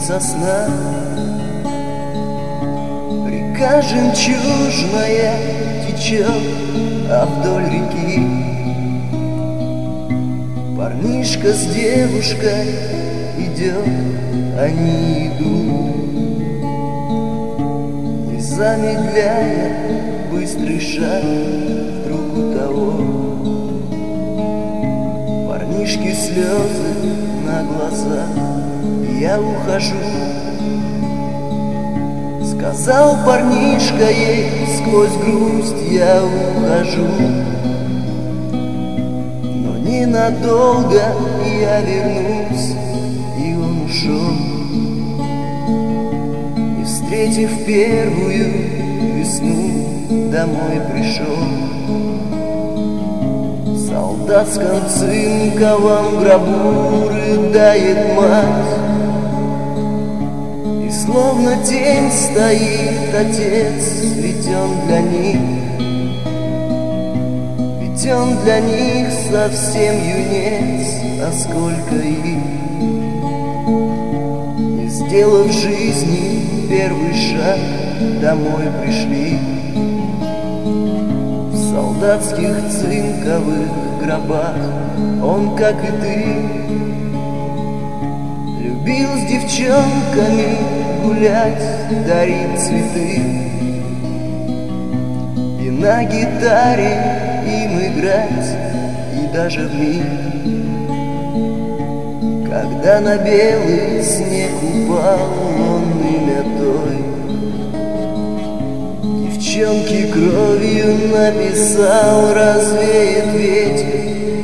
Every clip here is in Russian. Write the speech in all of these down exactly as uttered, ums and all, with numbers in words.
сосна. Река жемчужная течет, а вдоль реки парнишка с девушкой идет, они идут, не замедляя быстрый шаг друг у того. Парнишки слезы на глазах, я ухожу. Сказал парнишка ей сквозь грусть, я ухожу. Но ненадолго я вернусь, и он ушел, не встретив первую весну, домой пришел. В солдатском цинковом гробу рыдает мать, и словно тень стоит отец, ведь он для них, ведь он для них совсем юнец, а сколько их, не сделав в жизни первый шаг, домой пришли. В солдатских цинковых гробах он, как и ты, любил с девчонками гулять, дарить цветы и на гитаре им играть, и даже в миг, когда на белый снег упал он имя той девчонки кровью написал, развеет ветер,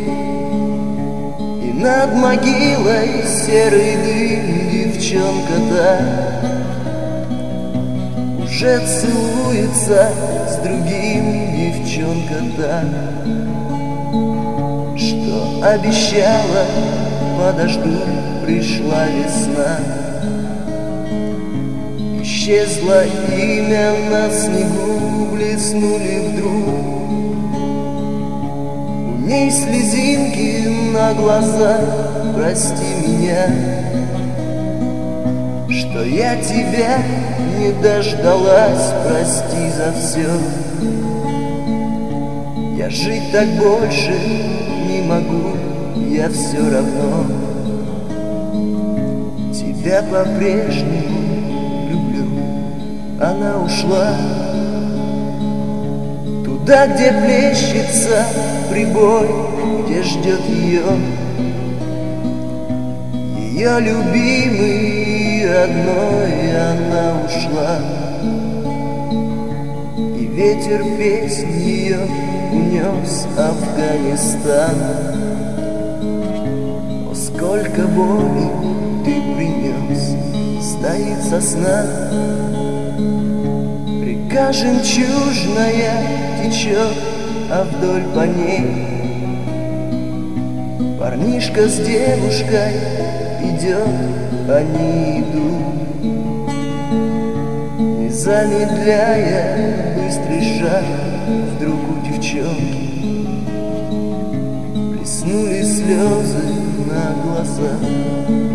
и над могилой серый дым девчонка-то уже целуется с другим, девчонка-то, что обещала, подожду, пришла весна. Исчезло имя на снегу, блеснули вдруг у ней слезинки на глазах. Прости меня, что я тебя не дождалась, прости за все. Я жить так больше не могу, я все равно тебя по-прежнему. Она ушла туда, где плещется прибой, где ждет ее ее любимый одной. Она ушла, и ветер песнь ее унес Афганистан. О, сколько боли ты принес, стоит сосна. Река жемчужная течет, а вдоль по ней парнишка с девушкой идет, они идут, не замедляя быстрый шаг. Вдруг у девчонки блеснули слезы на глазах.